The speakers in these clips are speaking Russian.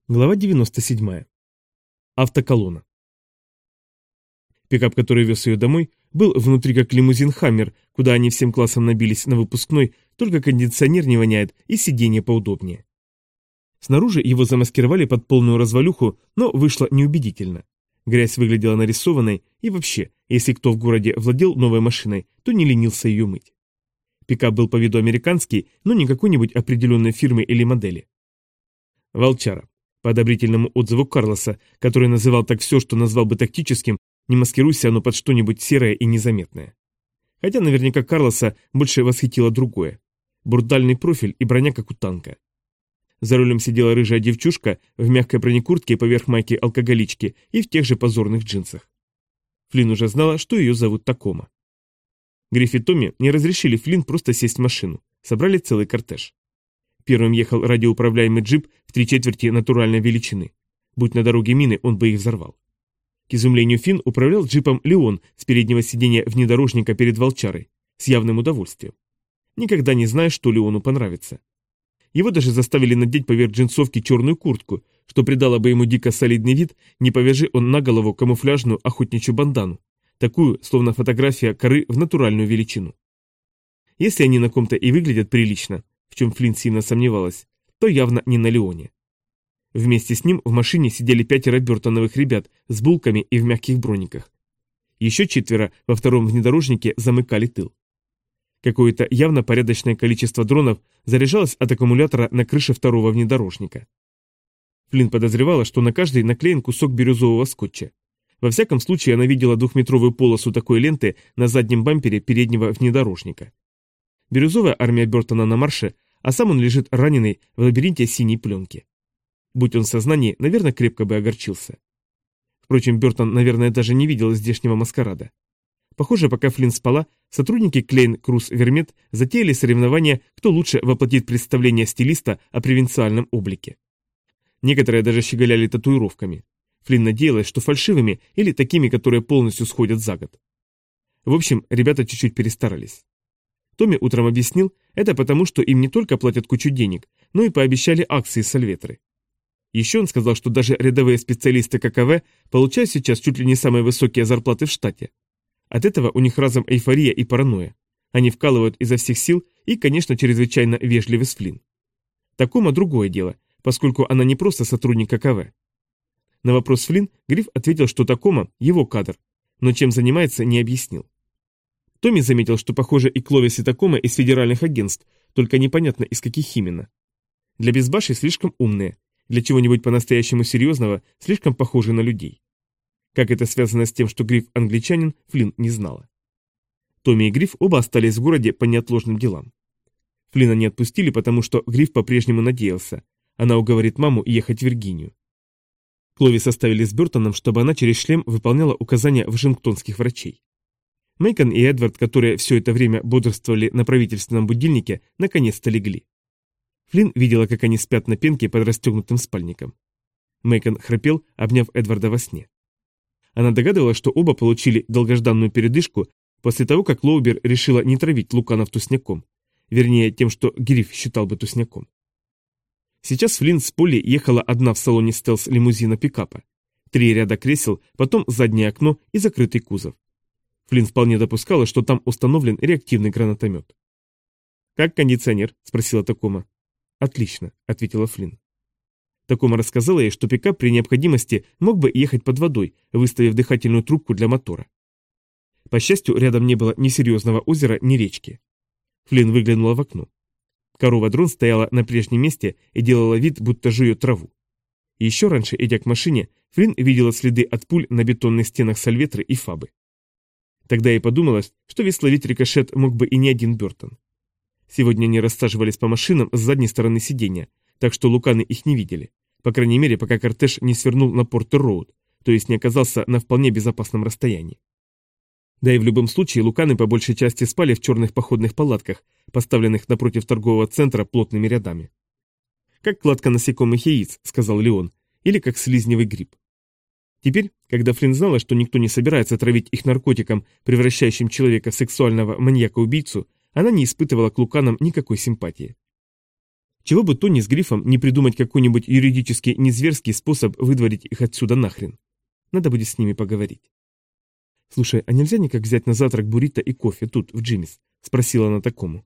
Глава 97. Автоколонна. Пикап, который вез ее домой, был внутри как лимузин «Хаммер», куда они всем классом набились на выпускной, только кондиционер не воняет и сиденье поудобнее. Снаружи его замаскировали под полную развалюху, но вышло неубедительно. Грязь выглядела нарисованной, и вообще, если кто в городе владел новой машиной, то не ленился ее мыть. Пикап был по виду американский, но не какой-нибудь определенной фирмы или модели. Волчара. По одобрительному отзыву Карлоса, который называл так все, что назвал бы тактическим, не маскируйся оно под что-нибудь серое и незаметное. Хотя наверняка Карлоса больше восхитило другое. Брутальный профиль и броня, как у танка. За рулем сидела рыжая девчушка в мягкой бронекуртке поверх майки-алкоголички и в тех же позорных джинсах. Флинн уже знала, что ее зовут Такома. Грифф и Томми не разрешили Флинн просто сесть в машину. Собрали целый кортеж. Первым ехал радиоуправляемый джип в 3/4 натуральной величины. Будь на дороге мины, он бы их взорвал. К изумлению Финн управлял джипом Леон с переднего сиденья внедорожника перед Волчарой, с явным удовольствием. Никогда не знаешь, что Леону понравится. Его даже заставили надеть поверх джинсовки черную куртку, что придало бы ему дико солидный вид, не повяжи он на голову камуфляжную охотничью бандану, такую, словно фотография коры в натуральную величину. Если они на ком-то и выглядят прилично, в чем Флинн сильно сомневалась, то явно не на Леоне. Вместе с ним в машине сидели 5 бертоновых ребят с булками и в мягких брониках. Еще 4 во втором внедорожнике замыкали тыл. Какое-то явно порядочное количество дронов заряжалось от аккумулятора на крыше второго внедорожника. Флинн подозревала, что на каждый наклеен кусок бирюзового скотча. Во всяком случае, она видела 2-метровую полосу такой ленты на заднем бампере переднего внедорожника. Бирюзовая армия Бертона на марше, а сам он лежит раненый в лабиринте синей пленки. Будь он в сознании, наверное, крепко бы огорчился. Впрочем, Бертон, наверное, даже не видел здешнего маскарада. Похоже, пока Флинн спала, сотрудники Клейн Круз Вермет затеяли соревнования, кто лучше воплотит представление стилиста о провинциальном облике. Некоторые даже щеголяли татуировками. Флинн надеялась, что фальшивыми или такими, которые полностью сходят за год. В общем, ребята чуть-чуть перестарались. Томми утром объяснил, это потому, что им не только платят кучу денег, но и пообещали акции Сальветры. Еще он сказал, что даже рядовые специалисты ККВ получают сейчас чуть ли не самые высокие зарплаты в штате. От этого у них разом эйфория и паранойя. Они вкалывают изо всех сил и, конечно, чрезвычайно вежливы с Флинн. Такома другое дело, поскольку она не просто сотрудник ККВ. На вопрос Флинн Гриф ответил, что Такома – его кадр, но чем занимается, не объяснил. Томми заметил, что, похоже, и Кловис, и Такома из федеральных агентств, только непонятно, из каких именно. Для безбашей слишком умные, для чего-нибудь по-настоящему серьезного слишком похожи на людей. Как это связано с тем, что Гриф англичанин, Флинн не знала. Томми и Гриф оба остались в городе по неотложным делам. Флинна не отпустили, потому что Гриф по-прежнему надеялся. Она уговорит маму ехать в Виргинию. Кловис оставили с Бертоном, чтобы она через шлем выполняла указания вашингтонских врачей. Мэйкон и Эдвард, которые все это время бодрствовали на правительственном будильнике, наконец-то легли. Флинн видела, как они спят на пенке под расстегнутым спальником. Мэйкон храпел, обняв Эдварда во сне. Она догадывалась, что оба получили долгожданную передышку после того, как Лоубер решила не травить Луканов тусняком, вернее, тем, что Гриф считал бы тусняком. Сейчас Флинн с Полли ехала одна в салоне стелс-лимузина пикапа. 3 ряда кресел, потом заднее окно и закрытый кузов. Флинн вполне допускала, что там установлен реактивный гранатомет. «Как кондиционер?» – спросила Такома. «Отлично», – ответила Флинн. Такома рассказала ей, что пикап при необходимости мог бы ехать под водой, выставив дыхательную трубку для мотора. По счастью, рядом не было ни серьезного озера, ни речки. Флинн выглянула в окно. Корова-дрон стояла на прежнем месте и делала вид, будто жует траву. Еще раньше, идя к машине, Флинн видела следы от пуль на бетонных стенах Сальветры и Фабы. Тогда ей подумалось, что ведь словить рикошет мог бы и не один Бертон. Сегодня они рассаживались по машинам с задней стороны сиденья, так что Луканы их не видели, по крайней мере, пока кортеж не свернул на Портер-Роуд, то есть не оказался на вполне безопасном расстоянии. Да и в любом случае Луканы по большей части спали в черных походных палатках, поставленных напротив торгового центра плотными рядами. «Как кладка насекомых яиц», — сказал Леон, — «или как слизневый гриб». Теперь, когда Флинн знала, что никто не собирается травить их наркотиком, превращающим человека в сексуального маньяка-убийцу, она не испытывала к Луканам никакой симпатии. Чего бы Тони с Грифом не придумать какой-нибудь юридически незверский способ выдворить их отсюда нахрен. Надо будет с ними поговорить. «Слушай, а нельзя никак взять на завтрак буррито и кофе тут, в Джиммис?» – спросила она Такому.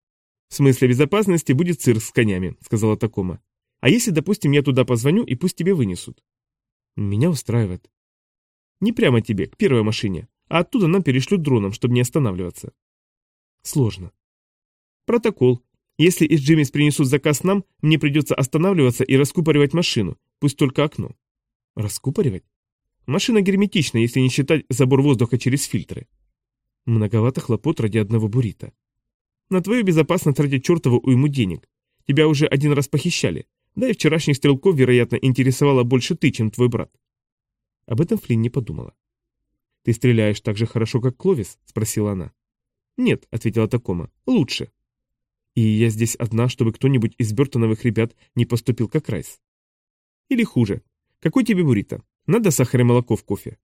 «В смысле безопасности будет цирк с конями», – сказала Такома. «А если, допустим, я туда позвоню и пусть тебе вынесут?» «Меня устраивает». «Не прямо тебе, к первой машине, а оттуда нам перешлют дроном, чтобы не останавливаться». «Сложно». «Протокол. Если из Джиммис принесут заказ нам, мне придется останавливаться и раскупоривать машину, пусть только окно». «Раскупоривать?» «Машина герметична, если не считать забор воздуха через фильтры». «Многовато хлопот ради одного буррито». «На твою безопасность тратить чертову уйму денег. Тебя уже один раз похищали. Да и вчерашних стрелков, вероятно, интересовало больше ты, чем твой брат». Об этом Флинн не подумала. «Ты стреляешь так же хорошо, как Кловис?» – спросила она. «Нет», – ответила Такома, – «лучше». «И я здесь одна, чтобы кто-нибудь из Бёртоновых ребят не поступил как Райс?» «Или хуже. Какой тебе буррито? Надо сахар и молоко в кофе?»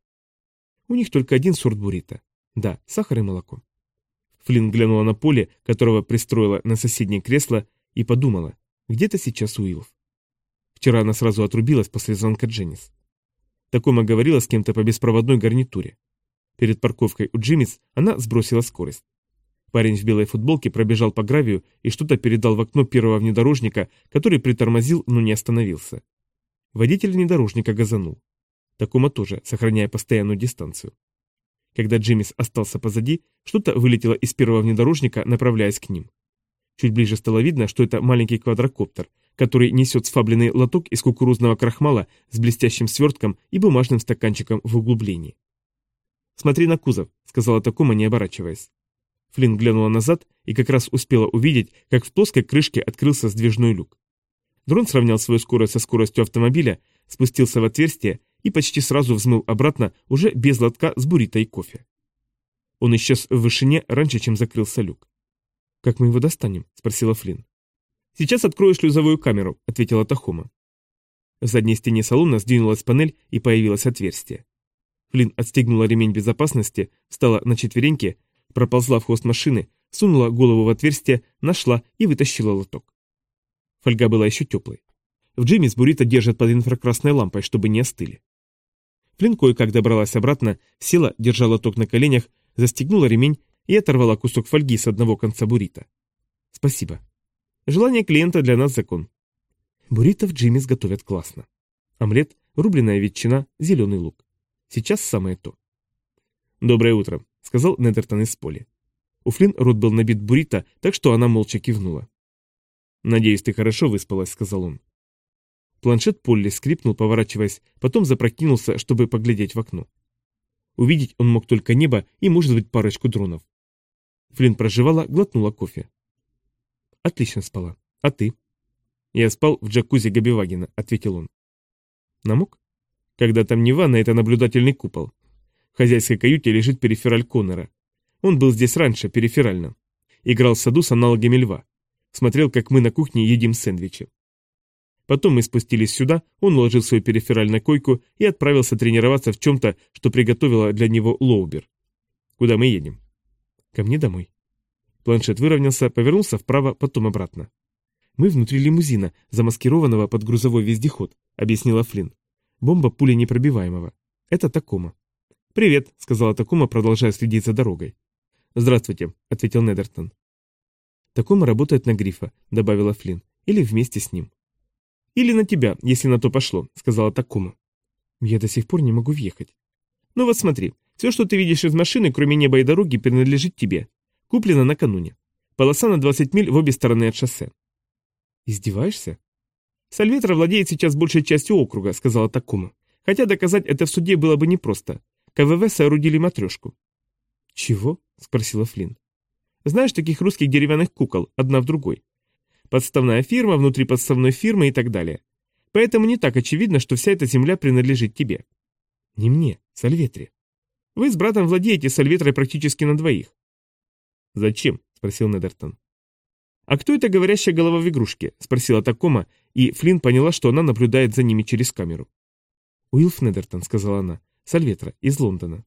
«У них только один сорт буррито. Да, сахар и молоко». Флинн глянула на Поле, которого пристроила на соседнее кресло, и подумала, где-то сейчас Уиллов. Вчера она сразу отрубилась после звонка Дженнис. Такома говорила с кем-то по беспроводной гарнитуре. Перед парковкой у Джиммис она сбросила скорость. Парень в белой футболке пробежал по гравию и что-то передал в окно первого внедорожника, который притормозил, но не остановился. Водитель внедорожника газанул. Такома тоже, сохраняя постоянную дистанцию. Когда Джиммис остался позади, что-то вылетело из первого внедорожника, направляясь к ним. Чуть ближе стало видно, что это маленький квадрокоптер, который несет сфабленный лоток из кукурузного крахмала с блестящим свертком и бумажным стаканчиком в углублении. «Смотри на кузов», — сказала Такома, не оборачиваясь. Флинн глянула назад и как раз успела увидеть, как в плоской крышке открылся сдвижной люк. Дрон сравнял свою скорость со скоростью автомобиля, спустился в отверстие и почти сразу взмыл обратно уже без лотка с буррито и кофе. Он исчез в вышине раньше, чем закрылся люк. «Как мы его достанем?» – спросила Флинн. «Сейчас открою шлюзовую камеру», – ответила Такома. В задней стене салона сдвинулась панель и появилось отверстие. Флинн отстегнула ремень безопасности, встала на четвереньки, проползла в хвост машины, сунула голову в отверстие, нашла и вытащила лоток. Фольга была еще теплой. В Джиммис буррито держат под инфракрасной лампой, чтобы не остыли. Флинн кое-как добралась обратно, села, держа лоток на коленях, застегнула ремень и оторвала кусок фольги с одного конца буррито. «Спасибо. Желание клиента для нас закон». Буррито в Джиммис готовят классно. Омлет, рубленая ветчина, зеленый лук. Сейчас самое то. «Доброе утро», — сказал Недертон из поля. У Флинн рот был набит буррито, так что она молча кивнула. «Надеюсь, ты хорошо выспалась», — сказал он. Планшет Полли скрипнул, поворачиваясь, потом запрокинулся, чтобы поглядеть в окно. Увидеть он мог только небо и, может быть, парочку дронов. Флинн прожевала, глотнула кофе. «Отлично спала. А ты?» «Я спал в джакузи Габивагена», — ответил он. «Намок?» «Когда там не ванна, это наблюдательный купол. В хозяйской каюте лежит перифераль Коннора. Он был здесь раньше, периферально. Играл в саду с аналогами льва. Смотрел, как мы на кухне едим сэндвичи. Потом мы спустились сюда, он уложил свою перифераль на койку и отправился тренироваться в чем-то, что приготовила для него Лоубер. Куда мы едем?» «Ко мне домой». Планшет выровнялся, повернулся вправо, потом обратно. «Мы внутри лимузина, замаскированного под грузовой вездеход», — объяснила Флинн. «Бомба пуленепробиваемого. Это Такома». «Привет», — сказала Такома, продолжая следить за дорогой. «Здравствуйте», — ответил Недертон. «Такома работает на Грифа», — добавила Флинн. «Или вместе с ним». «Или на тебя, если на то пошло», — сказала Такома. «Я до сих пор не могу въехать». «Ну вот смотри, все, что ты видишь из машины, кроме неба и дороги, принадлежит тебе. Куплено накануне. Полоса на 20 миль в обе стороны от шоссе». «Издеваешься?» «Сальветра владеет сейчас большей частью округа», — сказала Такома. «Хотя доказать это в суде было бы непросто. КВВ соорудили матрешку». «Чего?» — спросила Флинн. «Знаешь таких русских деревянных кукол, одна в другой? Подставная фирма, внутри подставной фирмы и так далее. Поэтому не так очевидно, что вся эта земля принадлежит тебе». «Не мне, Сальветре». «Вы с братом владеете Сальветрой практически на двоих». «Зачем?» — спросил Недертон. «А кто эта говорящая голова в игрушке?» — спросила Такома, и Флинн поняла, что она наблюдает за ними через камеру. «Уилф Недертон», — сказала она, — «Сальветра, из Лондона».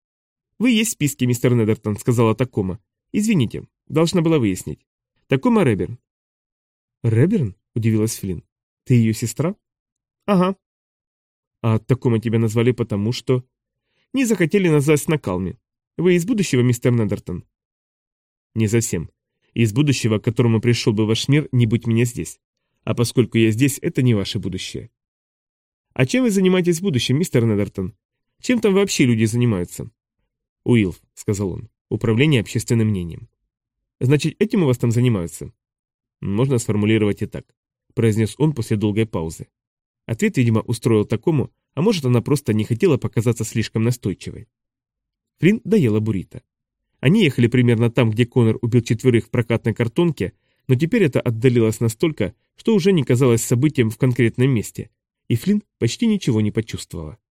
«Вы есть в списке, мистер Недертон», — сказала Такома. «Извините, должна была выяснить. Такома Реберн». Реберн? Удивилась Флинн. Ты ее сестра? Ага. А такому тебя назвали потому, что... Не захотели назвать Снакалми. Вы из будущего, мистер Недертон? Не совсем. Из будущего, к которому пришел бы ваш мир, не будь меня здесь. А поскольку я здесь, это не ваше будущее. А чем вы занимаетесь в будущем, мистер Недертон? Чем там вообще люди занимаются? Уилф, сказал он, управление общественным мнением. Значит, этим у вас там занимаются? Можно сформулировать и так, произнес он после долгой паузы. Ответ, видимо, устроил такому, а может, она просто не хотела показаться слишком настойчивой. Флинн доела буррито. Они ехали примерно там, где Коннор убил 4 в прокатной картонке, но теперь это отдалилось настолько, что уже не казалось событием в конкретном месте, и Флинн почти ничего не почувствовала.